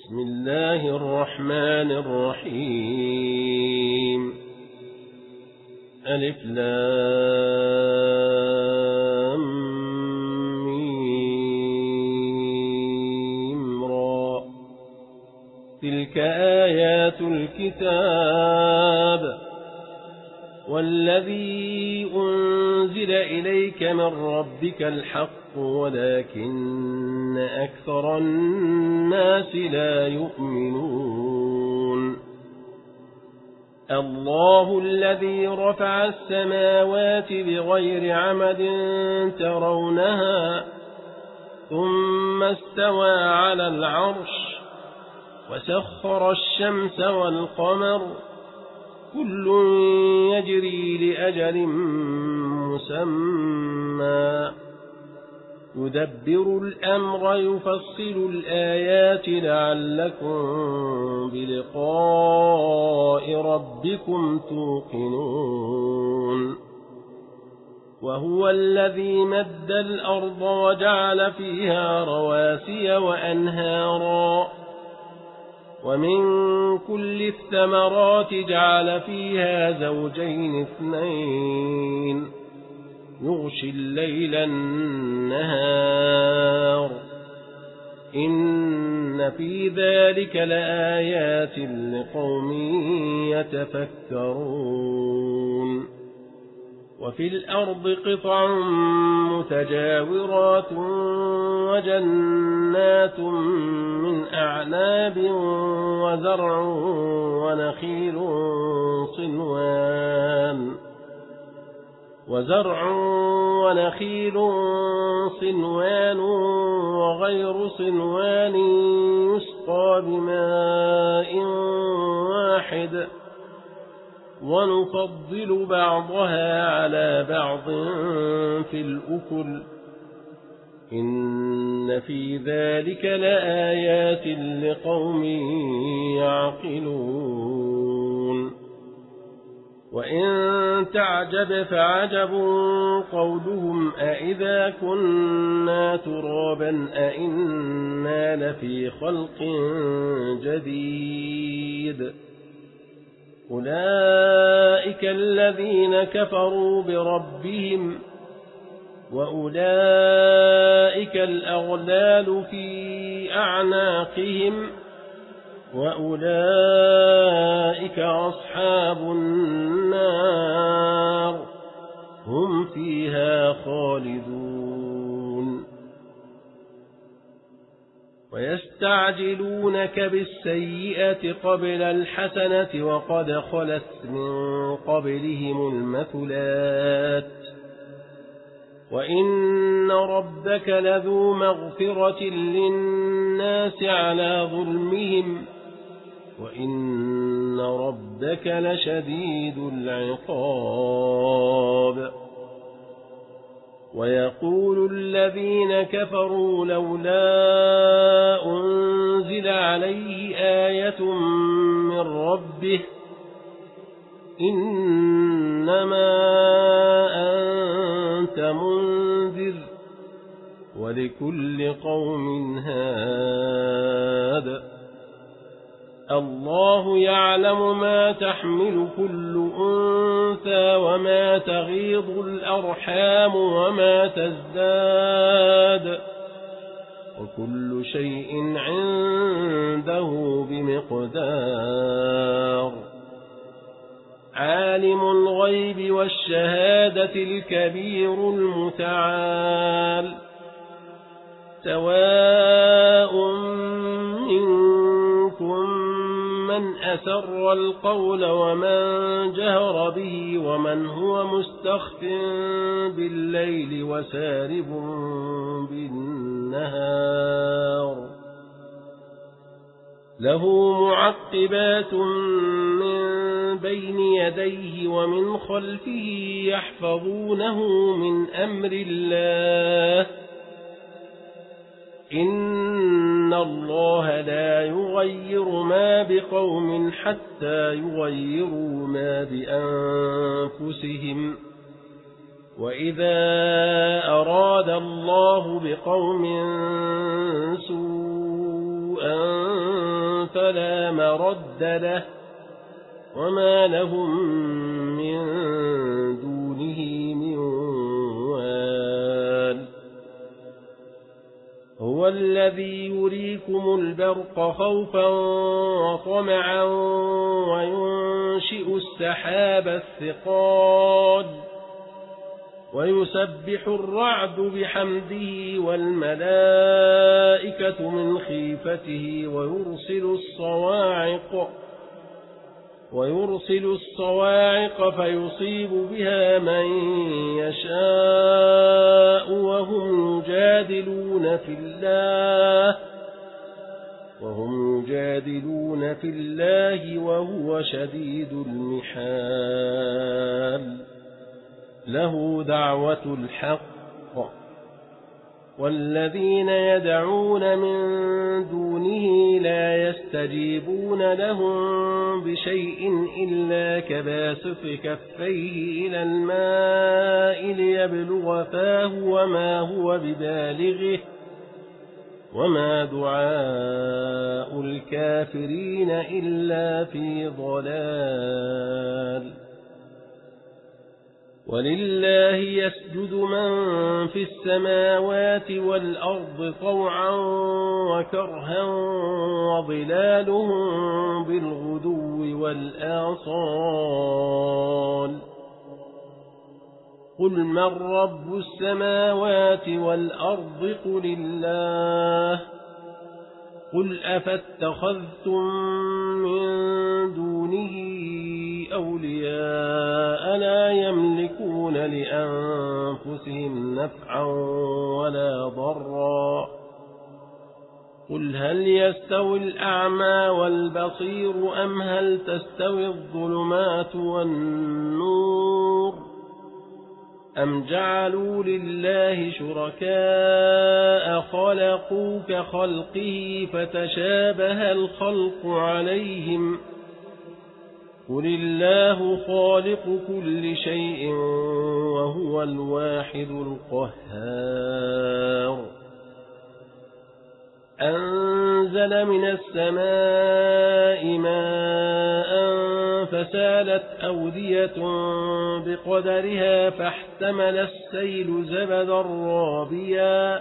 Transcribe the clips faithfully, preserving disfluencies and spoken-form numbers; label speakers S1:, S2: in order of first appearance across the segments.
S1: بسم الله الرحمن الرحيم ألف لام ميم را تلك آيات الكتاب والذي أنزل إليك من ربك الحق ولكن أكثر الناس لا يؤمنون الله الذي رفع السماوات بغير عمد ترونها ثم استوى على العرش وسخر الشمس والقمر كل يجري لأجل مسمى يدبر الأمر يفصل الآيات لعلكم بلقاء ربكم توقنون وهو الذي مد الأرض وجعل فيها رواسي وأنهارا ومن كل الثمرات جعل فيها زوجين اثنين يغشي الليل النهار إن في ذلك لآيات لقوم يتفكرون وفي الأرض قطع متجاورات وجنات من أعناب وزرع ونخيل صنوان وزرع ونخيل صنوان وغير صنوان يسقى بماء واحد ونفضل بعضها على بعض في الأكل إن في ذلك لآيات لقوم يعقلون وإن تعجب فعجب قولهم أإذا كنا ترابا أإنا لفي خلق جديد أولئك الذين كفروا بربهم وأولئك الأغلال في أعناقهم وأولئك أصحاب النار هم فيها خالدون ويستعجلونك بالسيئة قبل الحسنة وقد خلت من قبلهم المثلات وإن ربك لذو مغفرة للناس على ظلمهم وإن ربك لشديد العقاب ويقول الذين كفروا لولا أنزل عليه آية من ربه إنما أنت منذر ولكل قوم هاد الله يعلم ما تحمل كل أنثى وما تغيض الأرحام وما تزداد وكل شيء عنده بمقدار عالم الغيب والشهادة الكبير المتعال سواء منكم من أسر القول ومن جهر به ومن هو مستخف بالليل وسارب بالنهار له معقبات من بين يديه ومن خلفه يحفظونه من أمر الله إن الله لا يغير ما بقوم حتى يغيروا ما بأنفسهم وإذا أراد الله بقوم سوءا فلا مرد له وما لهم من دونه من وال هو الذي يريكم البرق خوفا وطمعا وينشئ السحاب الثقال ويسبح الرعد بحمده والملائكة من خيفته ويرسل الصواعق ويرسل الصواعق فيصيب بها من يشاء وهم يجادلون في الله وهم يجادلون في الله وهو شديد المحال له دعوة الحق والذين يدعون من دونه لا يستجيبون لهم بشيء إلا كباسط كفيه إلى الماء ليبلغ فاه وما هو ببالغه وما دعاء الكافرين إلا في ضلال ولله يسجد من في السماوات والأرض طوعا وكرها وظلالهم بالغدو والآصال قل من رب السماوات والأرض قل الله قل أفاتخذتم من دونه أولياء لا يملكون لأنفسهم نفعا ولا ضرا قل هل يستوي الأعمى والبصير أم هل تستوي الظلمات والنور أم جعلوا لله شركاء خلقوا كخلقه فتشابه الخلق عليهم قل الله خالق كل شيء وهو الواحد القهار أنزل من السماء ماء فسالت أودية بقدرها فاحتمل السيل زبدا رابيا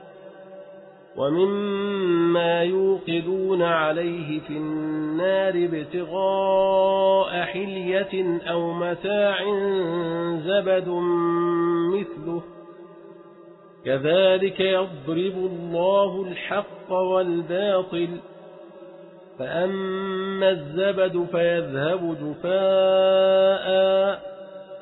S1: ومما يوقدون عليه في النار ابتغاء حلية أو متاع زبد مثله كذلك يضرب الله الحق والباطل فأما الزبد فيذهب جفاء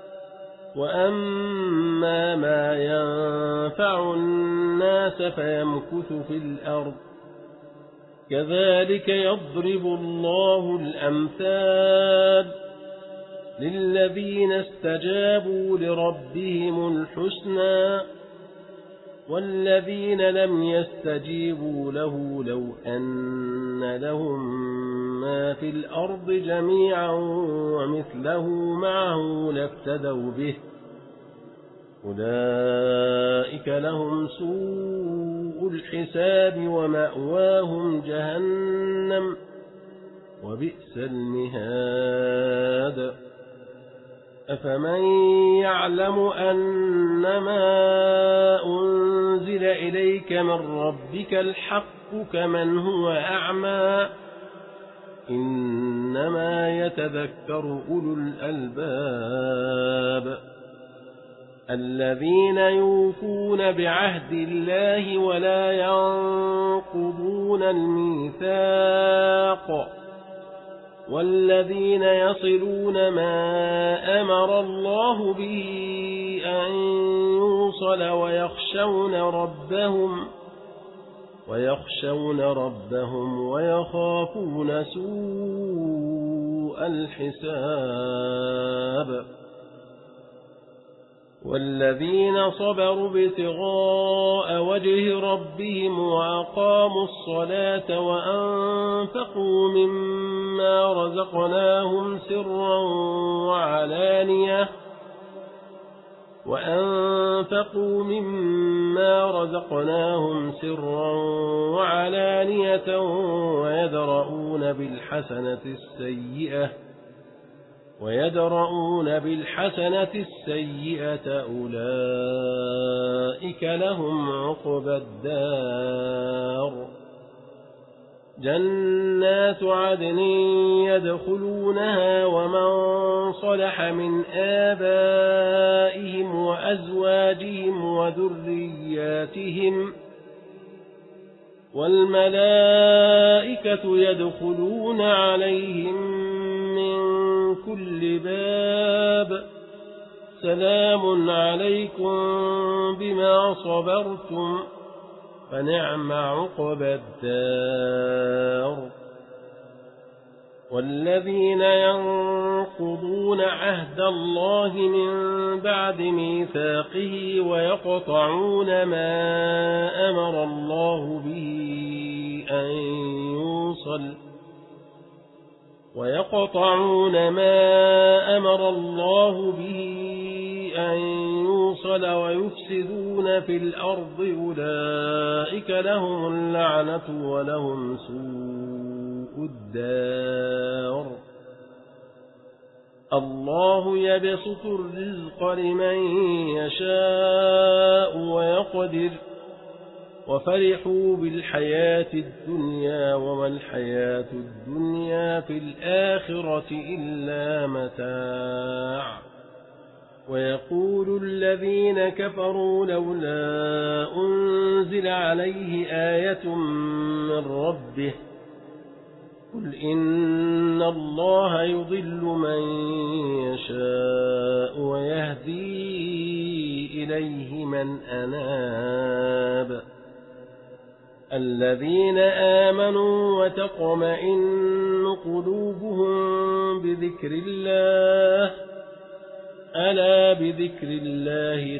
S1: وأما ما ينفع الناس فيمكث في الأرض كذلك يضرب الله الأمثال للذين استجابوا لربهم الحسنى والذين لم يستجيبوا له لو أن لهم ما في الأرض جميعا ومثله معه لافتدوا به أولئك لهم سوء الحساب ومأواهم جهنم وبئس المهاد أفمن يعلم أنما أنزل إليك من ربك الحق كمن هو أعمى إنما يتذكر أولو الألباب الذين يوفون بعهد الله ولا ينقضون الميثاق والذين يصلون ما أمر الله به أن يوصل ويخشون ربهم ويخشون ربهم ويخافون سوء الحساب والذين صبروا ابتغاء وجه ربهم وأقاموا الصلاة وأنفقوا مما رزقناهم سرا وعلانية وأنفقوا مما رزقناهم سرا وعلانية ويدرؤون ويدرؤون بالحسنة السيئة ويدرؤون بالحسنة السيئة أولئك لهم عقبى الدار جنات عدن يدخلونها ومن صلح من آبائهم وأزواجهم وذرياتهم والملائكة يدخلون عليهم من كل باب سلام عليكم بما صبرتم فنعم عقبى الدار والذين ينقضون عهد الله من بعد ميثاقه ويقطعون ما أمر الله به أن يوصل ويقطعون ما أمر الله به أن يوصل ويفسدون في الأرض أولئك لهم اللعنة ولهم سوء الدار الله يبسط الرزق لمن يشاء ويقدر وفرحوا بالحياة الدنيا وما الحياة الدنيا في الآخرة إلا متاع ويقول الذين كفروا لولا أنزل عليه آية من ربه قل إن الله يضل من يشاء ويهدي إليه من أناب الذين آمنوا وتطمئن قلوبهم بذكر الله ألا بذكر الله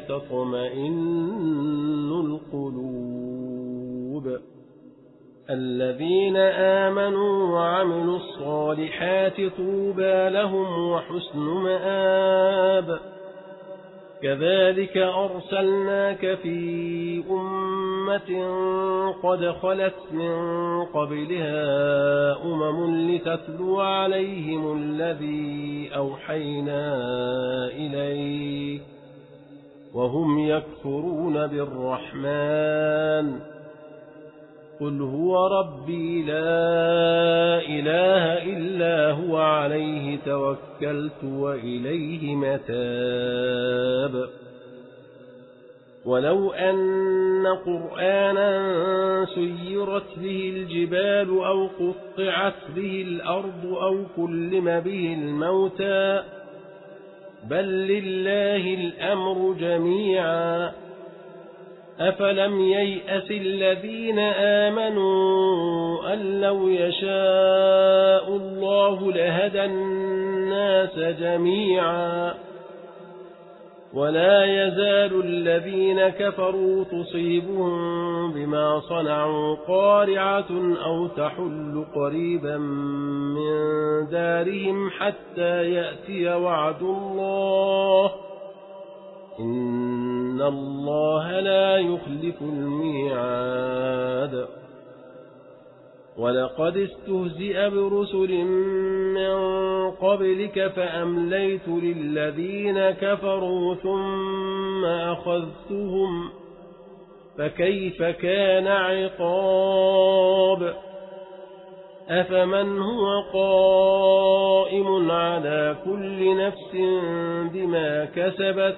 S1: تطمئن القلوب الذين آمنوا وعملوا الصالحات طوبى لهم وحسن مآب كذلك أرسلناك في أمة قد خلت من قبلها أمم لتتلو عليهم الذي أوحينا إليك وهم يكفرون بالرحمن قل هو ربي لا إله إلا هو عليه توكلت وإليه متاب ولو أن قرآنا سيرت به الجبال أو قطعت به الأرض أو كلم به الموتى بل لله الأمر جميعا أفلم ييأس الذين آمنوا أن لو يشاء الله لهدى الناس جميعا ولا يزال الذين كفروا تصيبهم بما صنعوا قارعة أو تحل قريبا من دارهم حتى يأتي وعد الله إن الله لا يخلف الميعاد ولقد استهزئ برسل من قبلك فأمليت للذين كفروا ثم أخذتهم فكيف كان عقاب أفمن هو قائم على كل نفس بما كسبت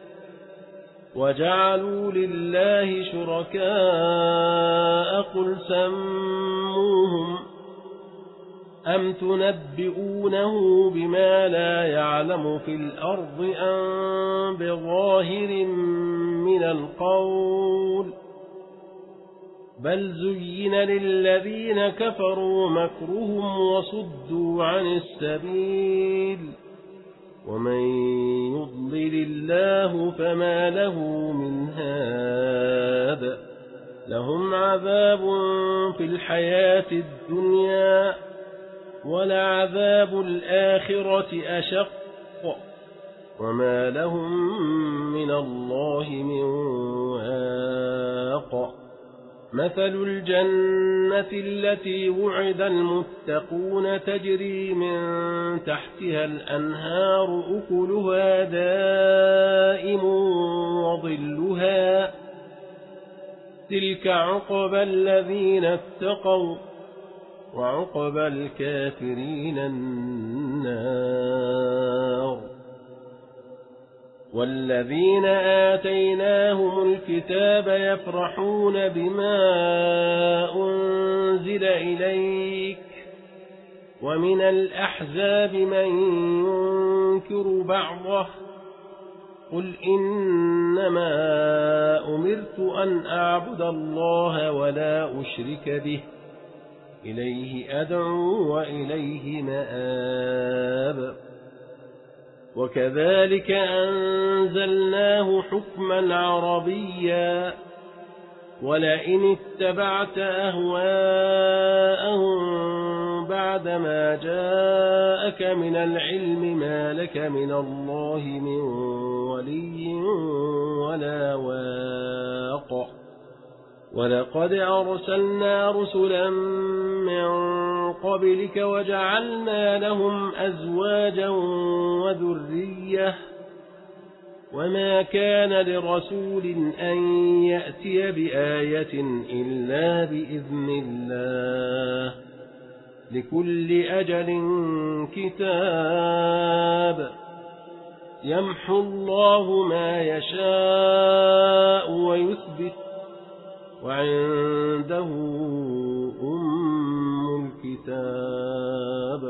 S1: وجعلوا لله شركاء قل سموهم أم تنبئونه بما لا يعلم في الأرض أم بظاهر من القول بل زين للذين كفروا مكرهم وصدوا عن السبيل ومن يضلل الله فما له من هاد لهم عذاب في الحياة الدنيا ولعذاب الآخرة أشق وما لهم من الله من واق مثل الجنة التي وعد المتقون تجري من تحتها الأنهار أكلها دائم وظلها تلك عقبى الذين اتقوا وعقبى الكافرين النار. والذين آتيناهم الكتاب يفرحون بما أنزل إليك ومن الأحزاب من ينكر بعضه قل إنما أمرت أن أعبد الله ولا أشرك به إليه أدعو وإليه مآب. وكذلك أنزلناه حكما عربيا ولئن اتبعت أهواءهم بعدما جاءك من العلم ما لك من الله من ولي ولا واق. ولقد أرسلنا رسلا من قبلك وجعلنا لهم أزواجا وذرية وما كان لرسول أن يأتي بآية إلا بإذن الله لكل أجل كتاب يمحو الله ما يشاء ويثبت وعنده أم الكتاب.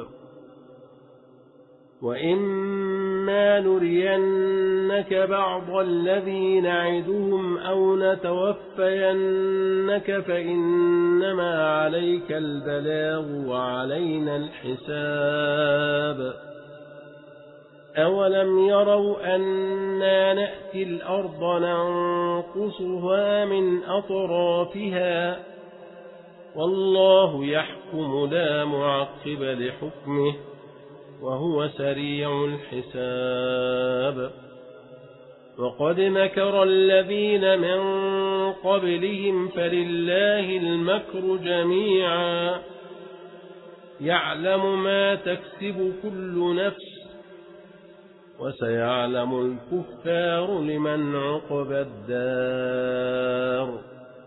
S1: وإما نرينك بعض الذي نعدهم أو نتوفينك فإنما عليك البلاغ وعلينا الحساب. أولم يروا أنا نأتي الأرض ننقصها من أطرافها والله يحكم لا معقب لحكمه وهو سريع الحساب. وقد مكر الذين من قبلهم فلله المكر جميعا يعلم ما تكسب كل نفس وسيعلم الكفار لمن عقبى الدار.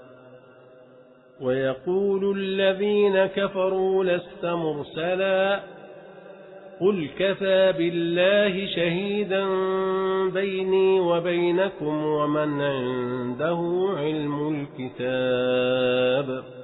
S1: ويقول الذين كفروا لست مرسلا قل كفى بالله شهيدا بيني وبينكم ومن عنده علم الكتاب.